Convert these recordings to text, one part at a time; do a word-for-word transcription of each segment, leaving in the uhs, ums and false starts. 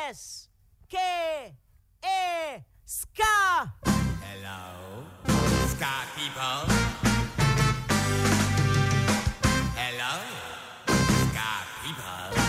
S K A Ska. Hello, Ska people. Hello, Ska people.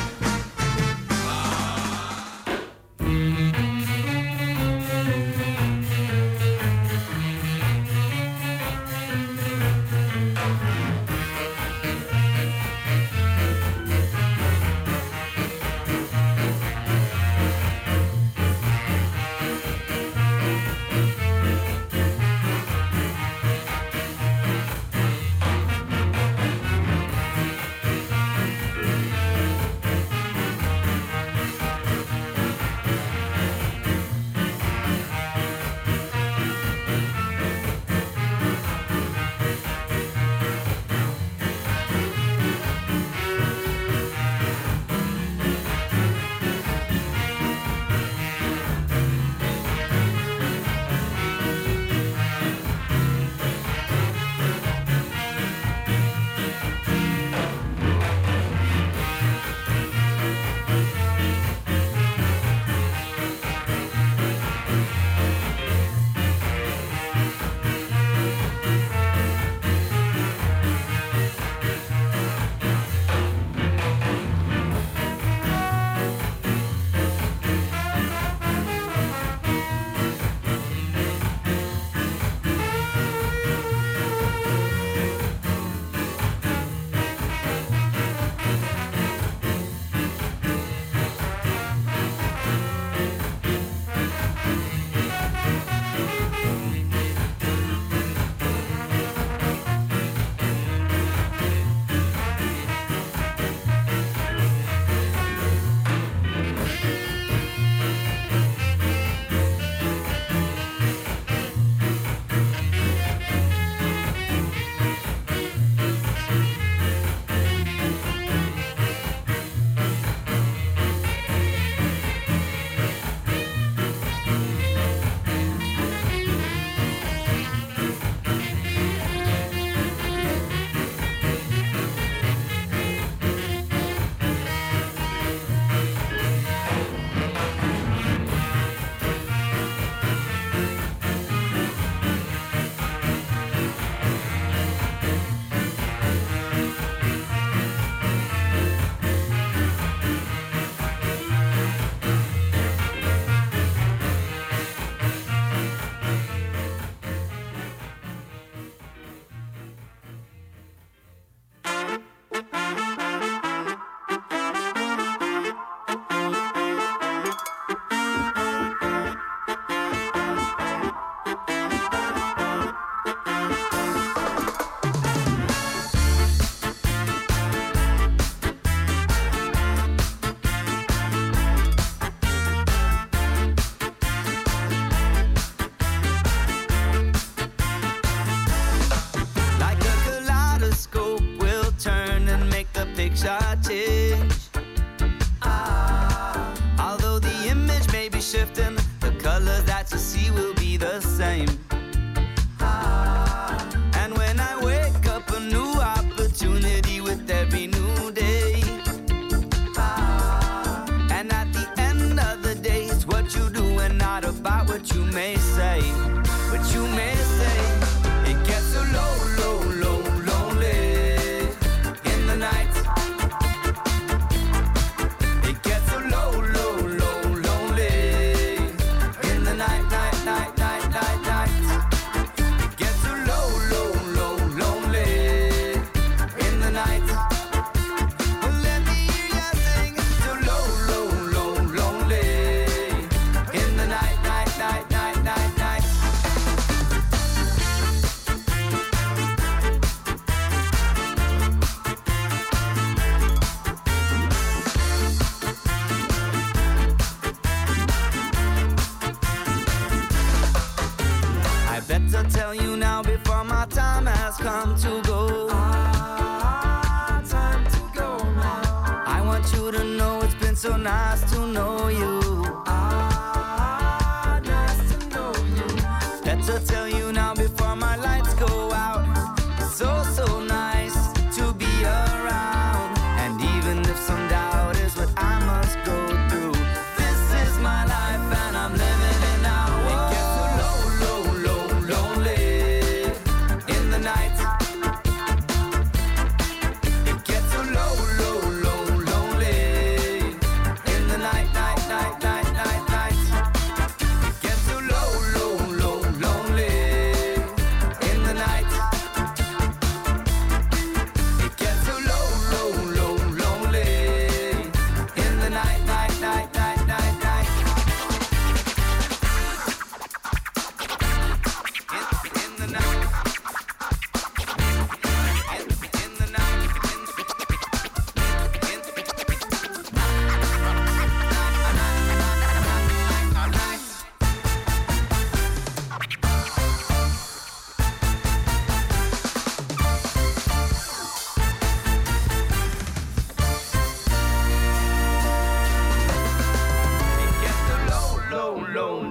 Around, and even if some doubt is what I must go through, this is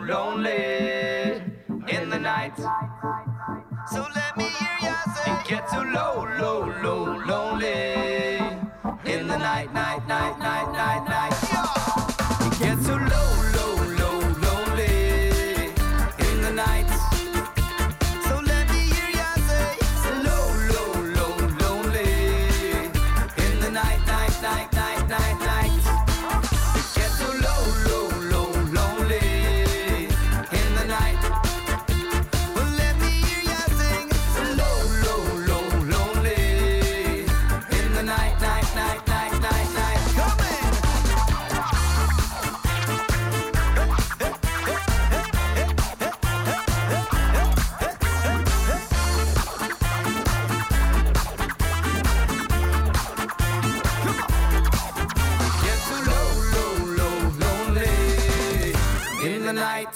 lonely in the night. So let me hear ya say, it gets so low, low, low, lonely in the night, night, night, night, night, night. It gets so low, low, low, lonely in the night. So let me hear ya say, so low, low, low, lonely in the night, night, night, night, night, night. It gets so low, low, low, lonely in the night. Well, let me hear ya sing, so low, low, low, lonely in the night, night, night, night, night, night. Come in. Get so low, low, low, lonely in the night.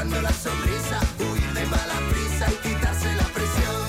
marcando la sonrisa, huir de mala prisa y quitarse la presión.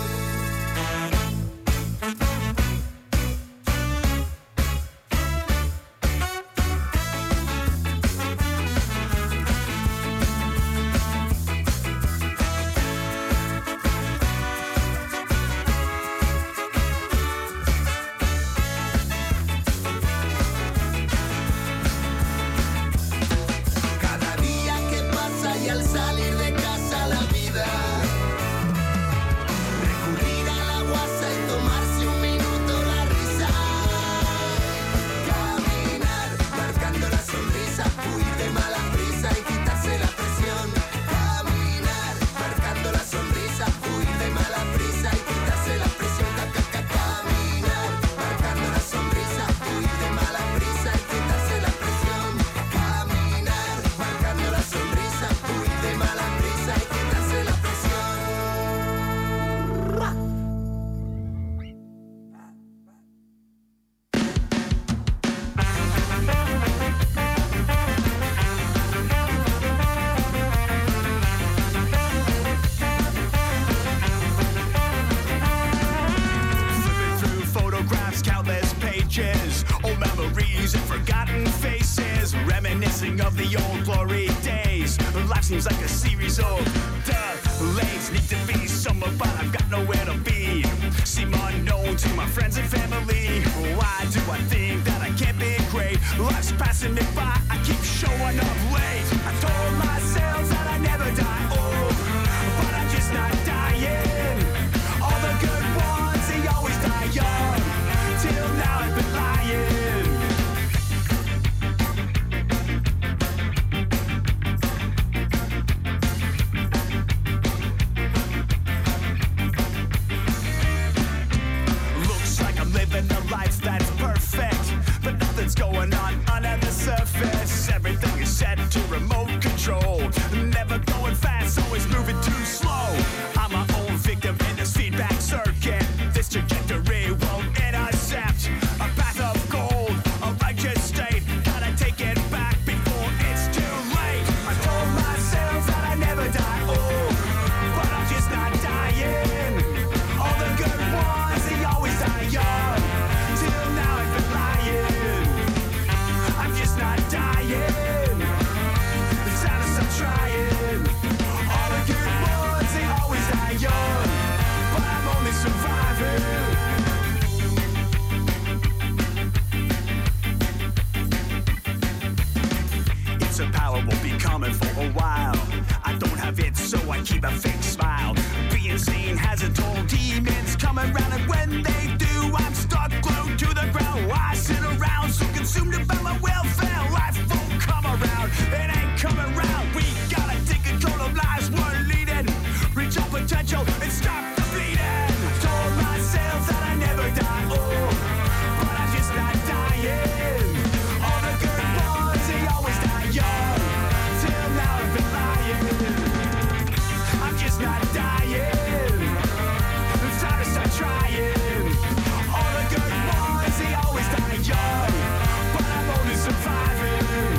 Seems like a series of delays. Need to be somewhere, but I've got nowhere to be. Seem unknown to my friends and family. Why do I think that I can't be great? Life's passing me by, I keep showing up late. I told myself that I never die old, but I'm just not dying. All the good ones, they always die young. Till now I've been lying. Life that's perfect, but nothing's going on under the surface. Everything is set to remote control. Never going fast, always moving too slow. I'm my own victim in this feedback circuit. This trajectory won't intercept a path of gold, a righteous state. Gotta take it back before it's too late. I told myself that I never die old, but I'm just not dying. All the good ones, they always die young. Till now I've been lying. I'm just not dying. It's time to stop trying. All the good ones, they always die young, but I'm only surviving. It's a power won't be coming for a while. I don't have it, so I keep a fake smile. Being seen has a toll. Demons coming around, and when they do, I'm stuck glued to the ground. Why sit around so consumed about my welfare? Life won't come around, it ain't coming round. We gotta take control of lives we're leading. Reach our potential and stop the bleeding. Told myself that I never die old, but I'm just not dying. All the good ones, they always die young. Till now I've been lying. I'm just not dying. It's time to start trying. All the good ones, they always die young, but I'm only surviving.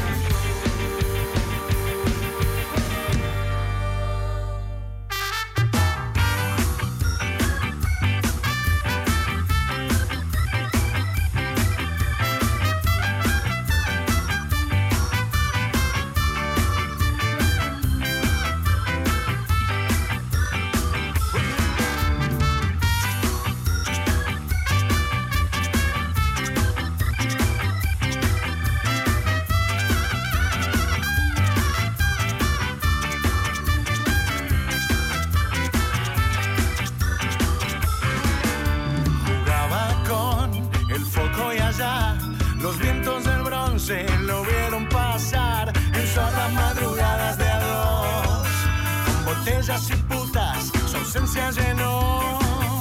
Jugaba con el foco y allá, los vientos del bronce lo vieron pasar en solas madrugadas de a dos, con botellas y putas, su ausencia llenó.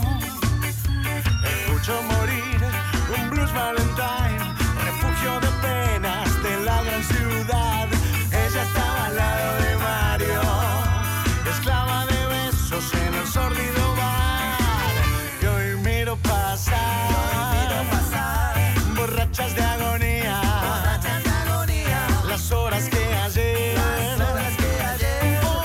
Escucho morir un blues valentine, refugio de penas de la gran ciudad. Ella estaba al lado de Mario, esclava de besos en el sórdido bar. Y hoy miro pasar, borrachas de agonía, las horas que ayer,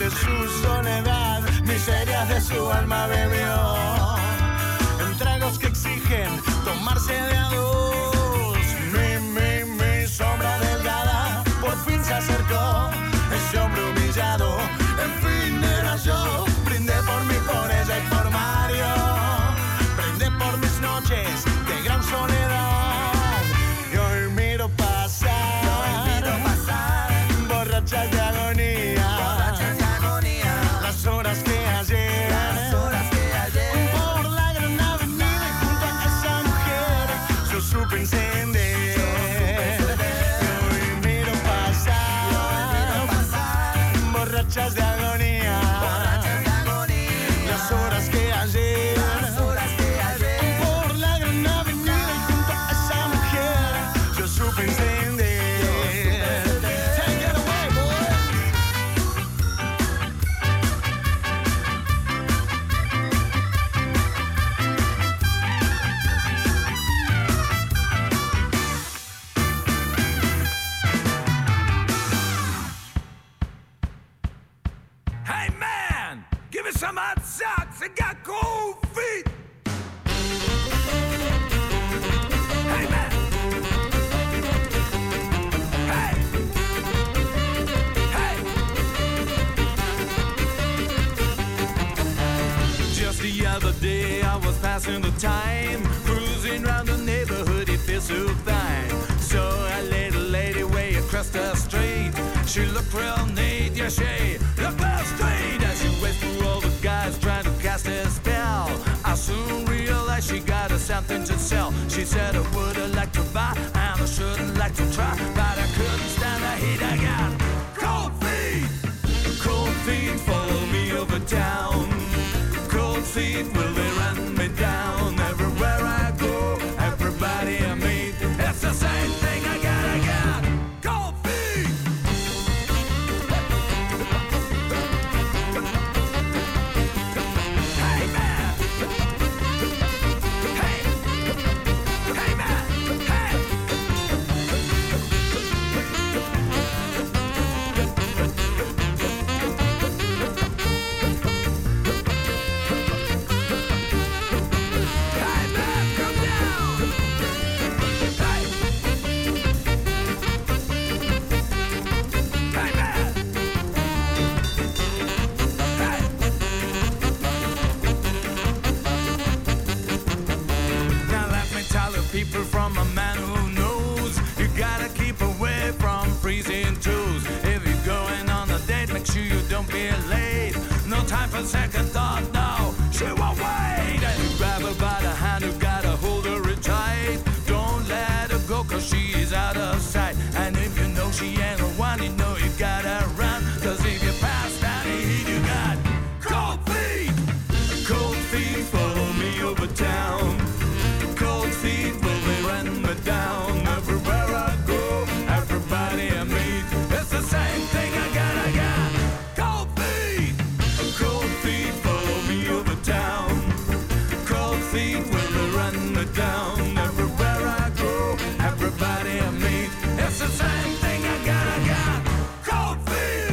de su soledad, miserias de su alma bebió. En tragos que exigen tomarse de a dos. Mi, mi, mi sombra delgada por fin se acercó. Ese hombre humillado, en fin era yo. Brindé por mí, por ella y por Mario. Brindé por mis noches de gran soledad. Y hoy miro pasar, hoy miro pasar borrachas de agonía, borrachas de agonía. Las horas que ayer, las horas que ayer, por la gran avenida y junto a esa mujer yo supe encender. Y hoy miro pasar, hoy miro pasar borrachas de agonía, borrachas de agonía. Las horas que ayer, las horas que ayer, por la gran avenida y junto a esa mujer yo supe encender. Take it away, boy. Hey man, give me some hot socks. I got cold feet. Hey man. Hey. Hey. Just the other day I was passing the time, cruising round the neighborhood, it feels so fine. So I let a lady way across the street. She looked real neat, yeah, she looked real straight. As she went through all the guys trying to cast a spell, I soon realized she got us something to sell. She said I would've liked to buy and I should've liked to try, but I couldn't stand the heat. I got cold feet. Cold feet follow me over town. Cold feet, will they run me down? Everywhere I go, everybody I meet, it's the same thing. I got, I got cold feet. Hey man. Hey. Hey man. Hey. Hey man, come down. Hey. Hey man. Hey. Now let me tell you, people, from a man who knows, you gotta keep away from freezing toes. If you're going on a date, make sure you don't be late. No time for second thought, no, she won't wait. And you grab her by the hand, you gotta hold her real tight. Don't let her go, cause she is out of sight. And if you know she ain't the one, you know you gotta run. Cause if you pass that heat, you got cold feet. Cold feet follow me over town. Cold feet, will they run me down? Everywhere I go, everybody I meet, it's the same thing. I got, I got cold feet. Cold feet follow me over town. Cold feet, will they run me down? Everywhere I go, everybody I meet, it's the same thing. I got, I got cold feet.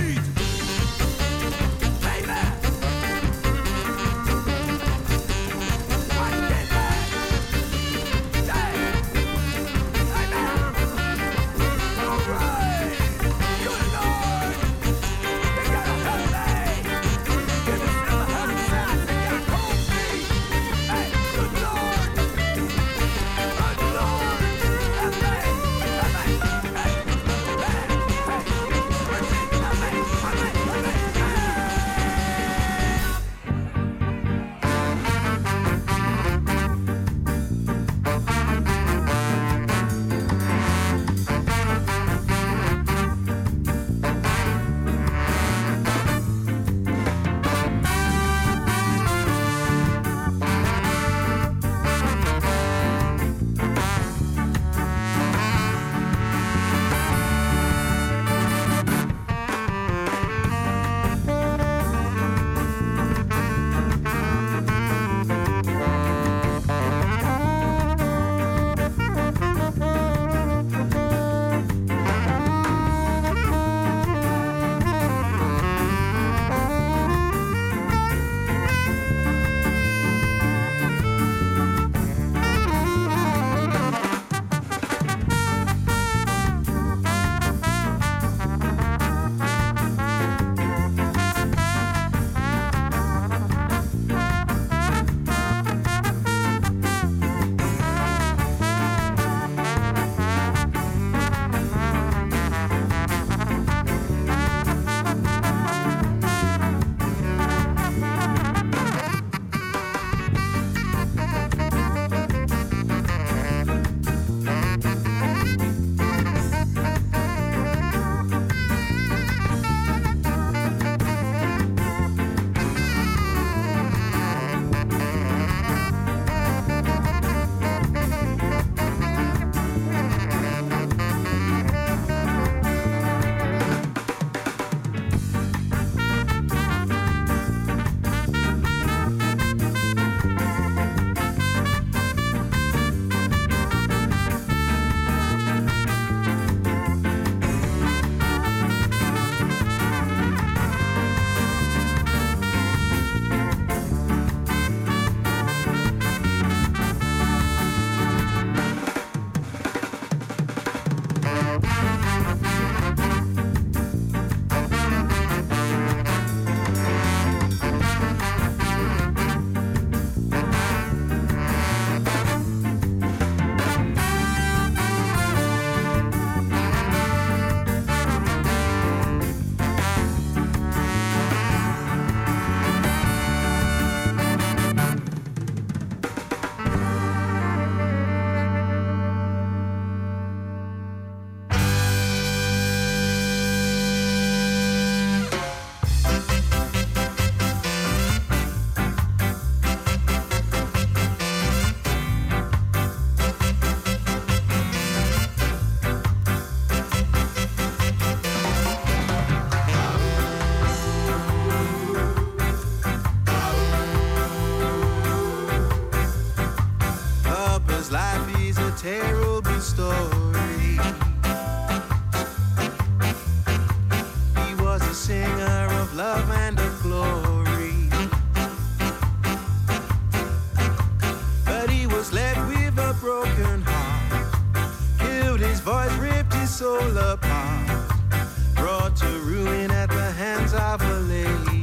soul apart, brought to ruin at the hands of a lady.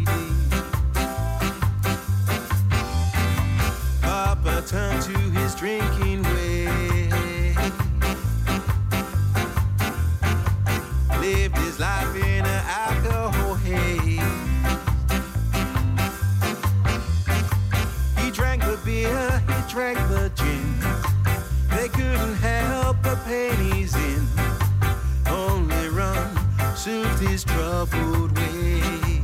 Papa turned to his drinking ways, lived his life in an alcohol haze. He drank the beer, he drank the gin. They couldn't help the pain he's in. Only rum soothed his troubled way.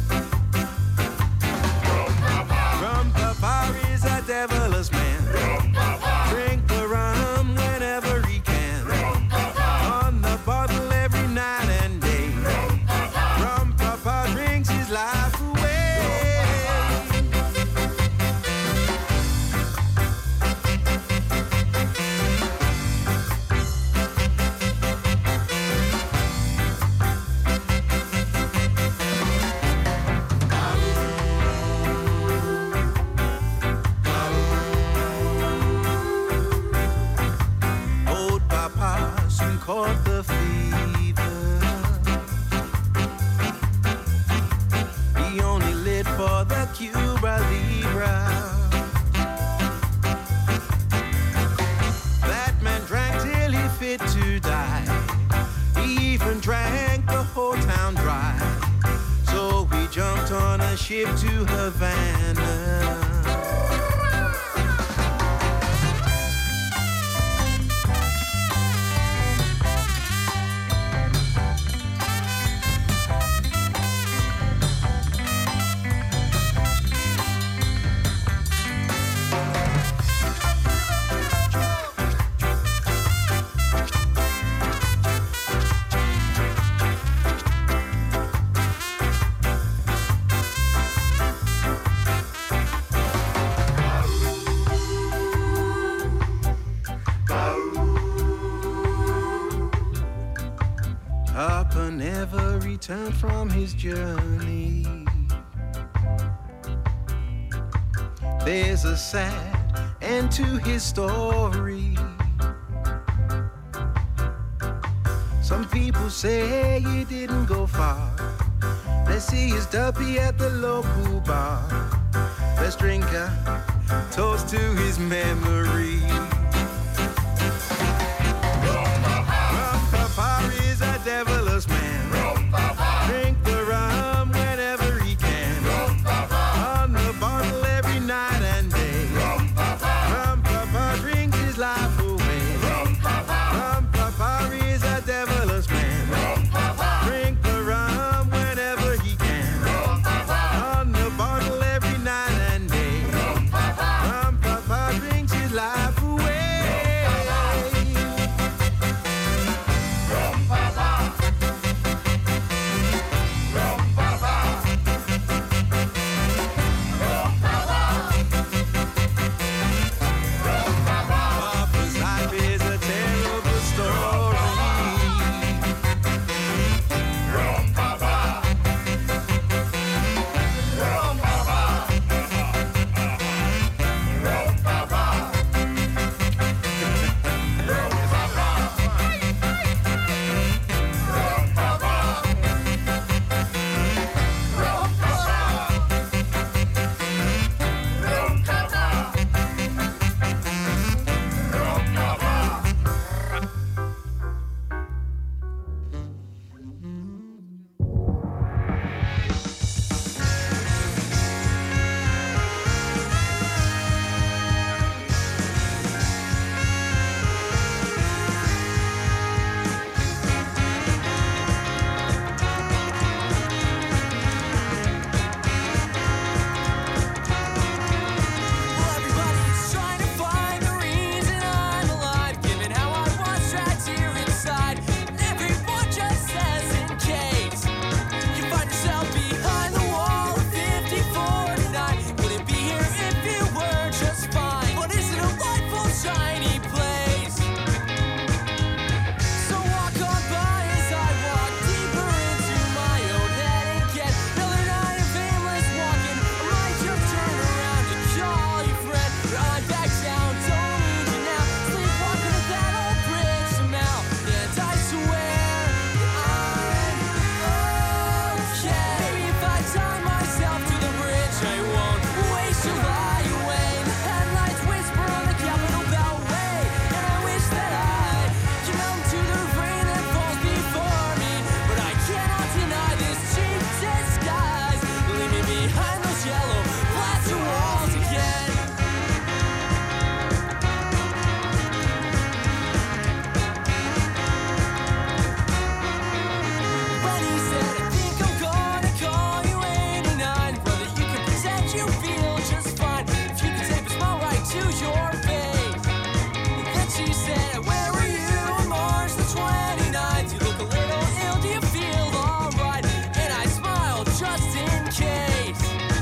Rum Papa is a devilous man. Drink the rum whenever he can. On the bottle every night and day. Rum Papa drinks his life away. Caught the fever. He only lit for the Cuba Libre. That man drank till he fit to die. He even drank the whole town dry. So we jumped on a ship to Havana. Papa never returned from his journey. There's a sad end to his story. Some people say he didn't go far. Let's see his duppy at the local bar. Let's drink a toast to his memory. Devilous man. Drink the rum whenever he can. On the bottle every night and day. Rum Papa drinks his life away. Rum Papa is a devilous man. Drink the rum whenever he can. On the bottle every night and day. Rum Papa drinks his life away. case.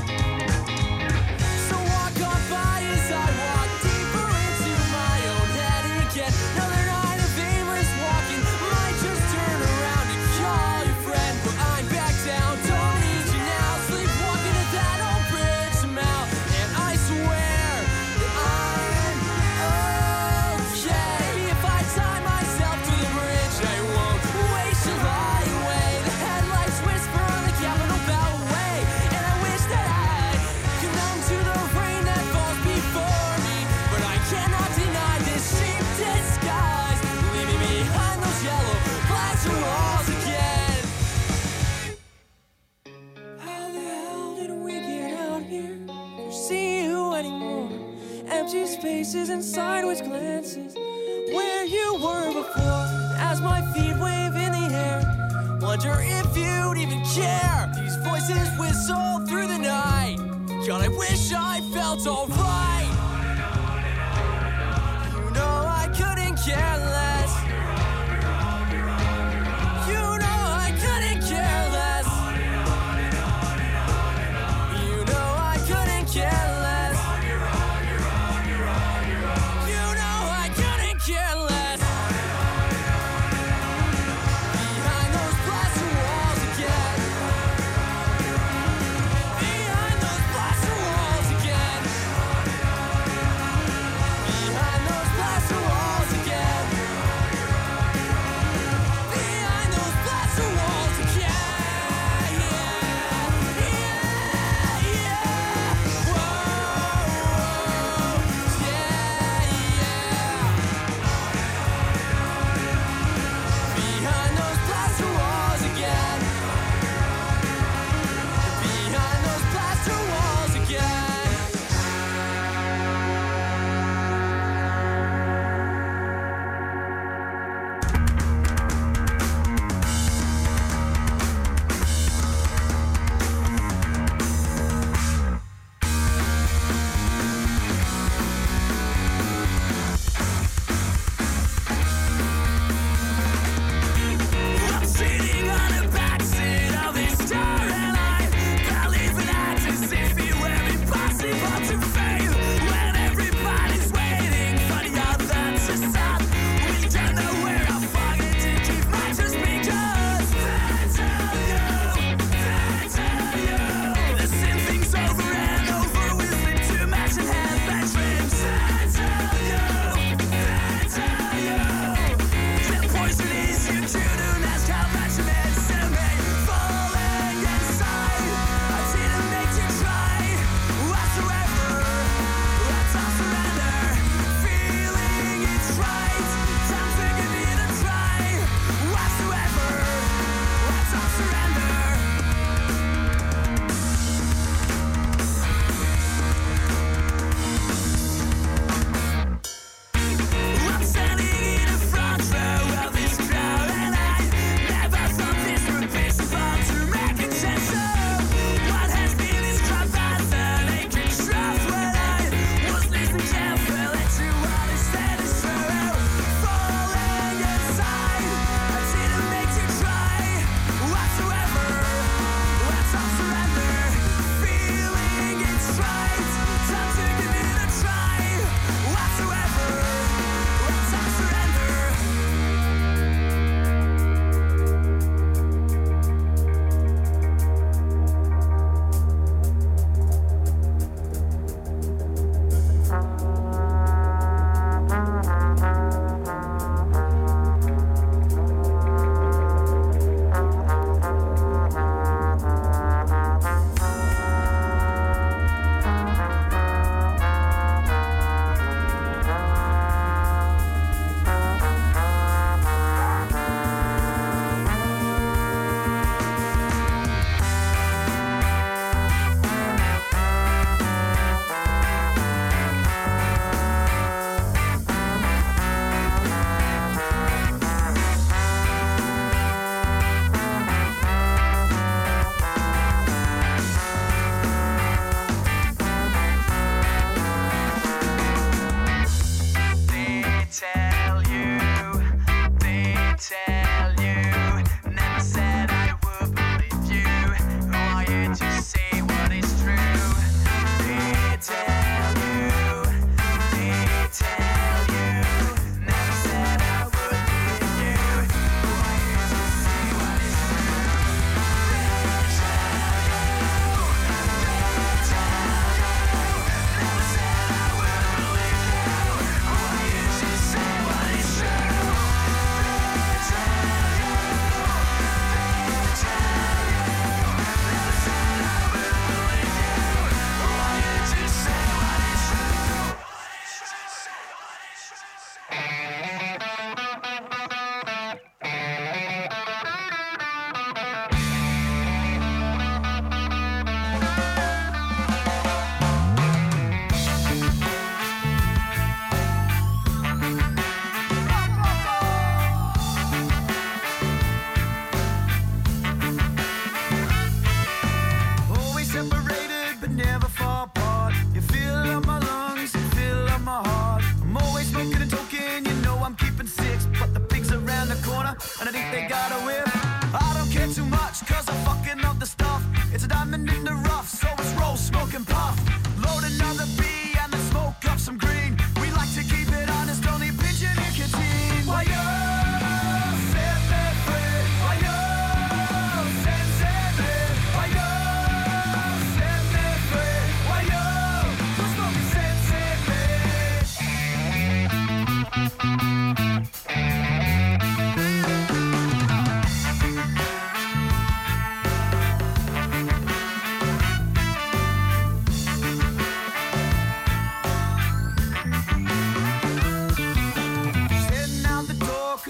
So walk on by as I walk deeper into my own head again. Another night of aimless walking, might just turn around and call your friend. But I'm back down, don't need you now. Sleepwalking at that old bridge somehow, and I swear that I'm okay. Maybe if I tie myself to the bridge, I won't wait till I away. The headlights whisper on the Capitol Beltway, and I wish that I could numb to the rain that falls before me. But I cannot deny this cheap disguise, leaving behind those yellow plaster walls again. How the hell did we get out here? Never see you anymore. Empty spaces and sideways glances where you were before. As my feet wave in the air, wonder if you'd even care. These voices whistle through the night. God, I wish I felt alright. You know I couldn't care less. You know I couldn't care less. You know I couldn't care less. You know I couldn't care less. Behind those plaster walls again. Behind those plaster walls again. Behind those plaster walls again.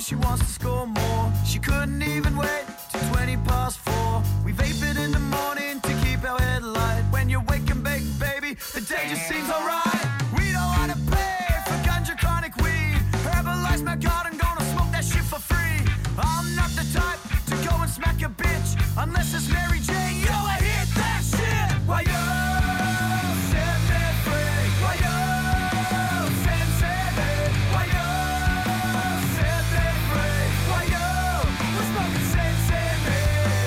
she wants to score more. She couldn't even wait till twenty past four. We vape it in the morning to keep our head light. When you wake and bake, baby, the day just seems alright. We don't wanna pay for ganja, chronic weed. Herbalize my garden, gonna smoke that shit for free. I'm not the type to go and smack a bitch unless it's Mary Jane. Yo, I hit that shit. Why yo, set me free. Why yo, sensei me. Why yo, set me free. Why yo, we're smoking sensei me.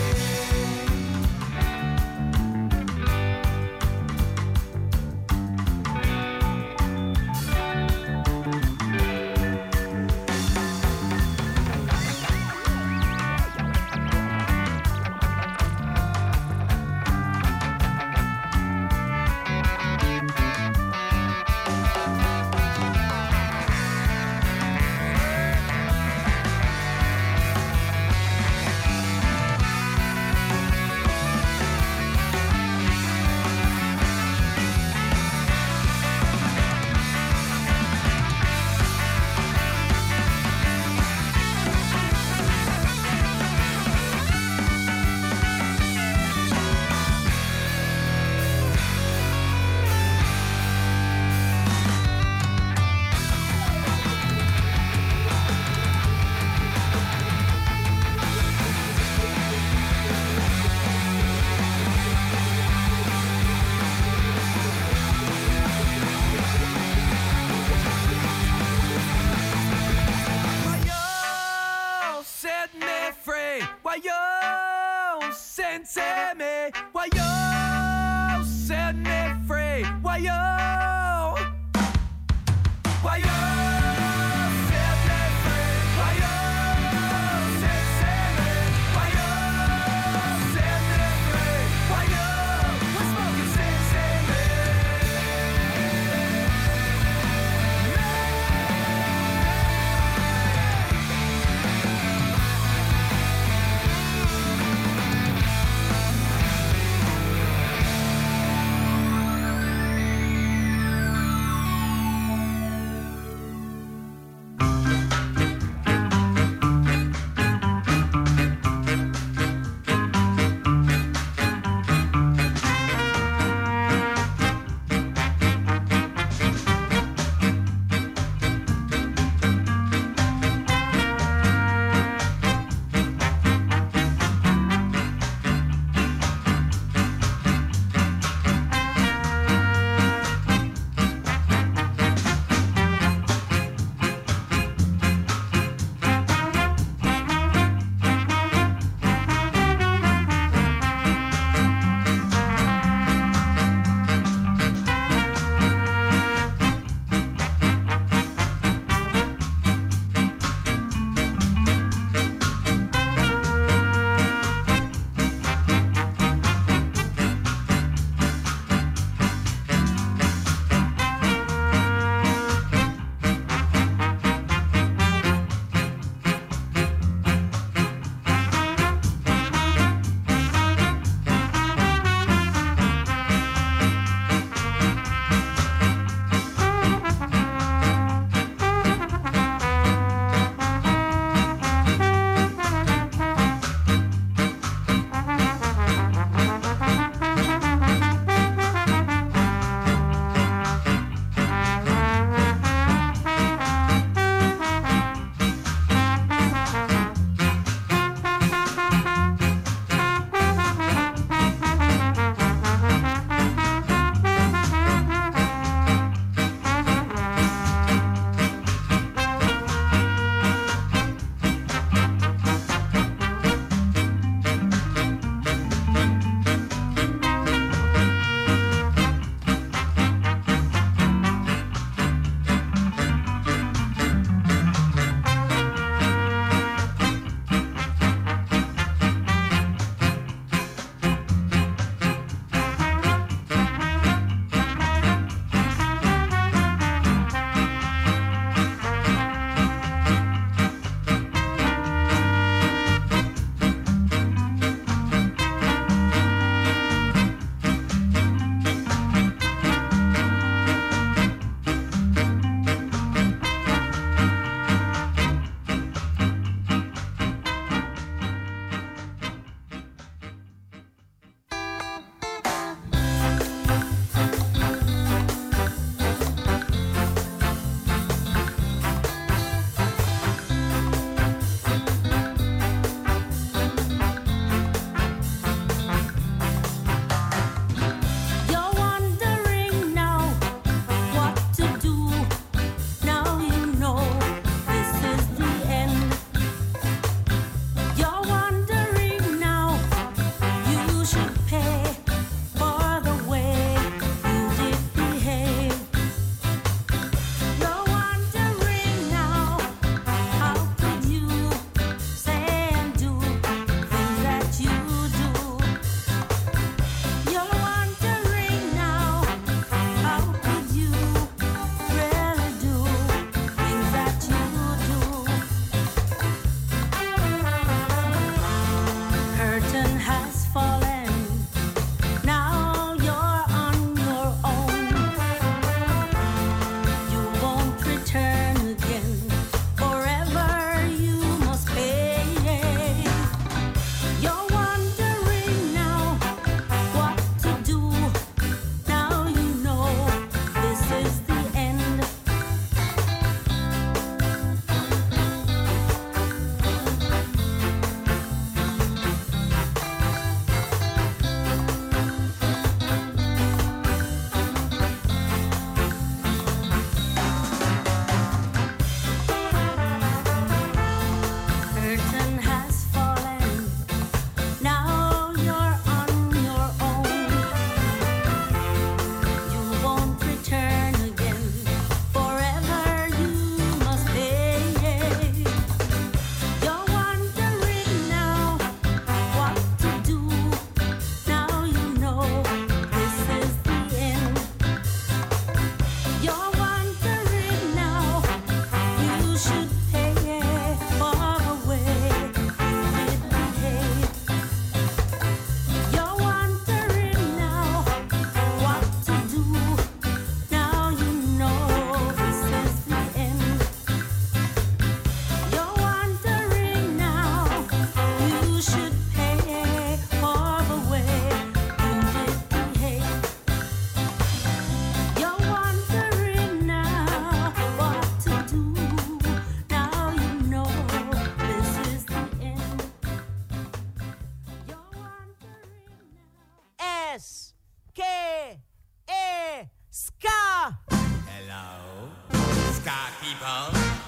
Sensei me, why yo, set me free, why yo, why yo, set me free, why yo, sensei me, why yo, set me free, why yo, we're smoking sensei me. che e ska. Hello, Ska people.